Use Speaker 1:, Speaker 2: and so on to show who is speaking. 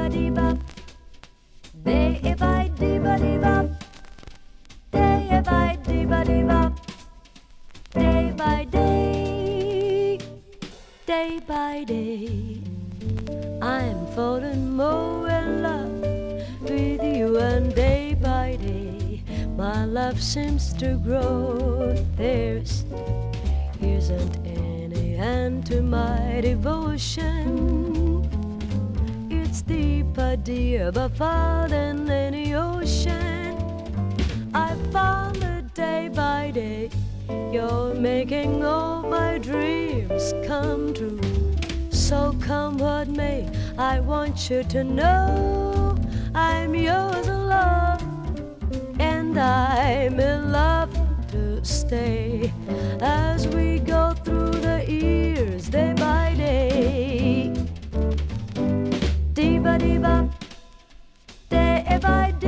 Speaker 1: ba dee bop, day by dee ba dee bop, day by dee ba dee bop, day by day, day by day. I'm falling more in love with you, and day by day my love seems to grow. There isn't any end to my devotion. It's deeper, dear, but far than any ocean. I found that day by day you're making all my dreams come true. So come what may, I want you to know I'm yours alone, and I'm in love to stay as we go through the years day by day. Dee ba dee bop, day by day.